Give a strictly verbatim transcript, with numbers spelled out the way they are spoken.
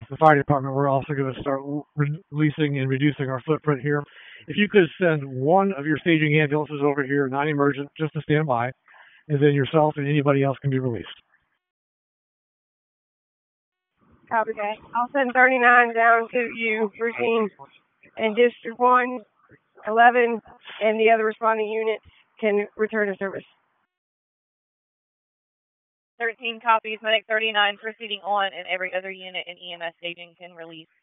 The fire department, we're also going to start re- releasing and reducing our footprint here. If you could send one of your staging ambulances over here, non-emergent, just to stand by, and then yourself and anybody else can be released. Copy that. I'll send thirty-nine down to you, Regine, and District one, eleven, and the other responding unit can return to service. thirteen copies, Medic thirty-nine proceeding on, and every other unit in E M S staging can release.